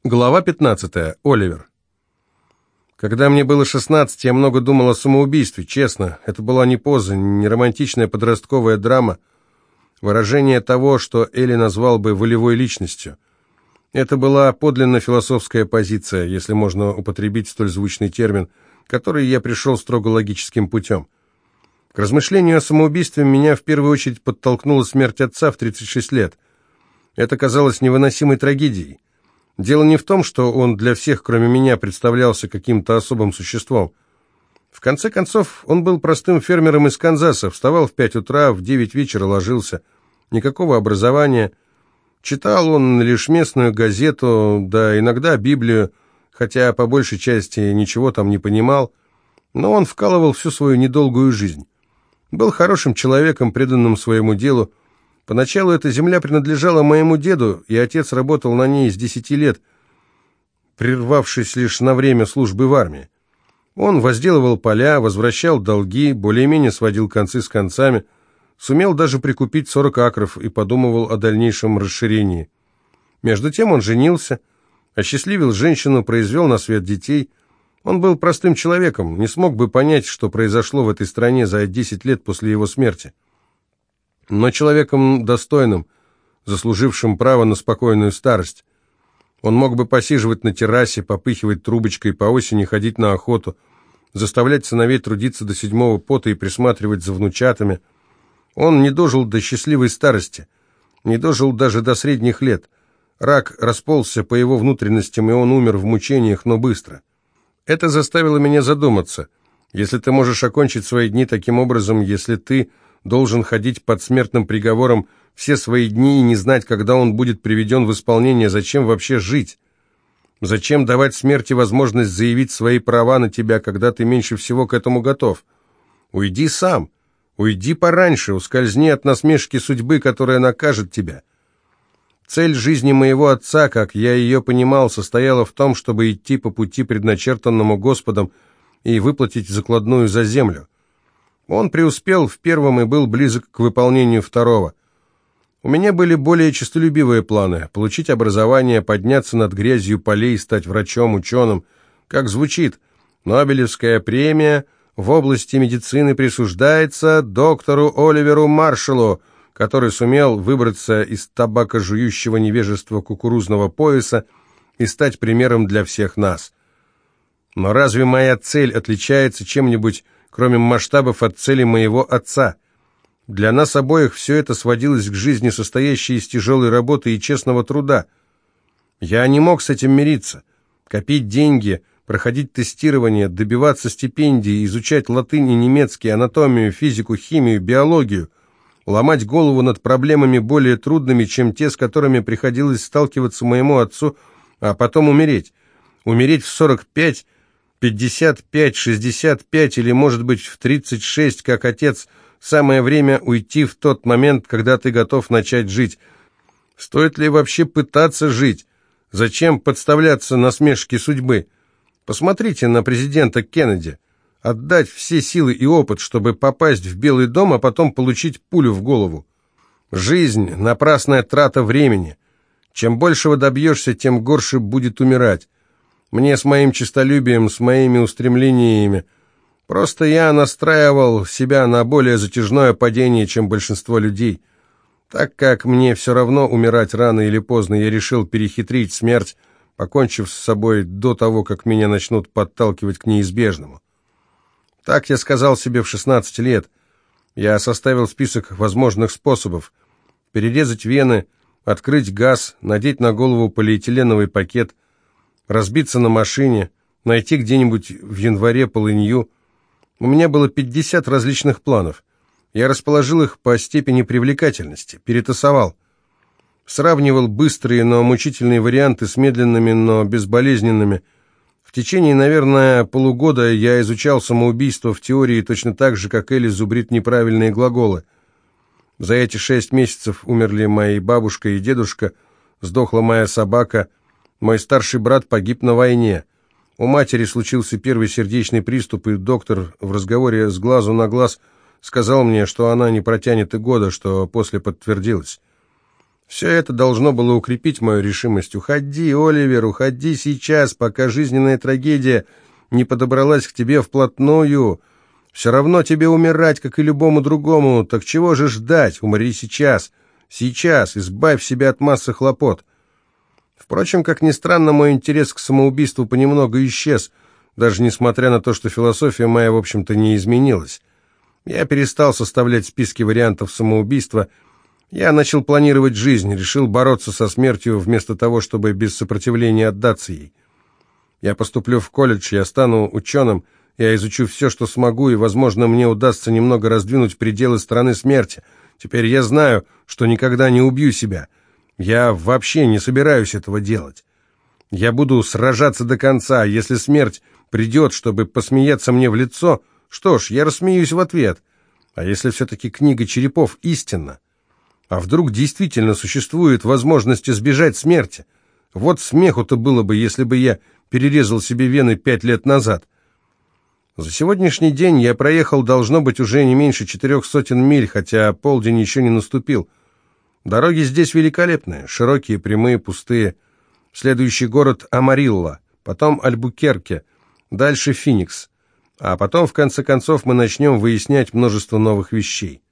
Глава 15. Оливер. Когда мне было 16, я много думал о самоубийстве, честно. Это была не поза, не романтичная подростковая драма, выражение того, что Элли назвал бы волевой личностью. Это была подлинно философская позиция, если можно употребить столь звучный термин, к которой я пришел строго логическим путем. К размышлению о самоубийстве меня в первую очередь подтолкнула смерть отца в 36 лет. Это казалось невыносимой трагедией. Дело не в том, что он для всех, кроме меня, представлялся каким-то особым существом. В конце концов, он был простым фермером из Канзаса, вставал в 5 утра, в 9 вечера ложился. Никакого образования. Читал он лишь местную газету, да иногда Библию, хотя по большей части ничего там не понимал. Но он вкалывал всю свою недолгую жизнь. Был хорошим человеком, преданным своему делу. Поначалу эта земля принадлежала моему деду, и отец работал на ней с 10 лет, прервавшись лишь на время службы в армии. Он возделывал поля, возвращал долги, более-менее сводил концы с концами, сумел даже прикупить 40 акров и подумывал о дальнейшем расширении. Между тем он женился, осчастливил женщину, произвел на свет детей. Он был простым человеком, не смог бы понять, что произошло в этой стране за 10 лет после его смерти. Но человеком достойным, заслужившим право на спокойную старость. Он мог бы посиживать на террасе, попыхивать трубочкой, по осени ходить на охоту, заставлять сыновей трудиться до 7-го пота и присматривать за внучатами. Он не дожил до счастливой старости, не дожил даже до средних лет. Рак расползся по его внутренностям, и он умер в мучениях, но быстро. Это заставило меня задуматься. Если ты можешь окончить свои дни таким образом, если ты должен ходить под смертным приговором все свои дни и не знать, когда он будет приведен в исполнение, зачем вообще жить? Зачем давать смерти возможность заявить свои права на тебя, когда ты меньше всего к этому готов? Уйди сам, уйди пораньше, ускользни от насмешки судьбы, которая накажет тебя. Цель жизни моего отца, как я ее понимал, состояла в том, чтобы идти по пути, предначертанному Господом, и выплатить закладную за землю. Он преуспел в первом и был близок к выполнению второго. У меня были более честолюбивые планы – получить образование, подняться над грязью полей, стать врачом, ученым. Как звучит, Нобелевская премия в области медицины присуждается доктору Оливеру Маршаллу, который сумел выбраться из табакожующего невежества кукурузного пояса и стать примером для всех нас. Но разве моя цель отличается чем-нибудь, кроме масштабов от цели моего отца? Для нас обоих все это сводилось к жизни, состоящей из тяжелой работы и честного труда. Я не мог с этим мириться. Копить деньги, проходить тестирование, добиваться стипендий, изучать латынь и немецкий, анатомию, физику, химию, биологию, ломать голову над проблемами более трудными, чем те, с которыми приходилось сталкиваться моему отцу, а потом умереть. Умереть в 45, 55, 65 или, может быть, в 36, как отец. Самое время уйти в тот момент, когда ты готов начать жить. Стоит ли вообще пытаться жить? Зачем подставляться насмешке судьбы? Посмотрите на президента Кеннеди. Отдать все силы и опыт, чтобы попасть в Белый дом, а потом получить пулю в голову. Жизнь – напрасная трата времени. Чем большего добьешься, тем горше будет умирать. Мне с моим честолюбием, с моими устремлениями. Просто я настраивал себя на более затяжное падение, чем большинство людей. Так как мне все равно умирать рано или поздно, я решил перехитрить смерть, покончив с собой до того, как меня начнут подталкивать к неизбежному. Так я сказал себе в 16 лет. Я составил список возможных способов. Перерезать вены, открыть газ, надеть на голову полиэтиленовый пакет, разбиться на машине, найти где-нибудь в январе полынью. У меня было 50 различных планов. Я расположил их по степени привлекательности, перетасовал. Сравнивал быстрые, но мучительные варианты с медленными, но безболезненными. В течение, наверное, полугода я изучал самоубийство в теории точно так же, как Элли зубрит неправильные глаголы. За эти 6 месяцев умерли мои бабушка и дедушка, сдохла моя собака. Мой старший брат погиб на войне. У матери случился первый сердечный приступ, и доктор в разговоре с глазу на глаз сказал мне, что она не протянет и года, что после подтвердилось. Все это должно было укрепить мою решимость. Уходи, Оливер, уходи сейчас, пока жизненная трагедия не подобралась к тебе вплотную. Все равно тебе умирать, как и любому другому. Так чего же ждать? Умри сейчас. Сейчас. Избавь себя от массы хлопот. Впрочем, как ни странно, мой интерес к самоубийству понемногу исчез, даже несмотря на то, что философия моя, в общем-то, не изменилась. Я перестал составлять списки вариантов самоубийства. Я начал планировать жизнь, решил бороться со смертью вместо того, чтобы без сопротивления отдаться ей. Я поступлю в колледж, я стану ученым, я изучу все, что смогу, и, возможно, мне удастся немного раздвинуть пределы страны смерти. Теперь я знаю, что никогда не убью себя. Я вообще не собираюсь этого делать. Я буду сражаться до конца. Если смерть придет, чтобы посмеяться мне в лицо, что ж, я рассмеюсь в ответ. А если все-таки книга черепов истинна? А вдруг действительно существует возможность избежать смерти? Вот смеху-то было бы, если бы я перерезал себе вены 5 лет назад. За сегодняшний день я проехал, должно быть, уже не меньше 400 миль, хотя полдень еще не наступил. Дороги здесь великолепные, широкие, прямые, пустые. Следующий город Амарилла, потом Альбукерке, дальше Финикс. А потом, в конце концов, мы начнем выяснять множество новых вещей.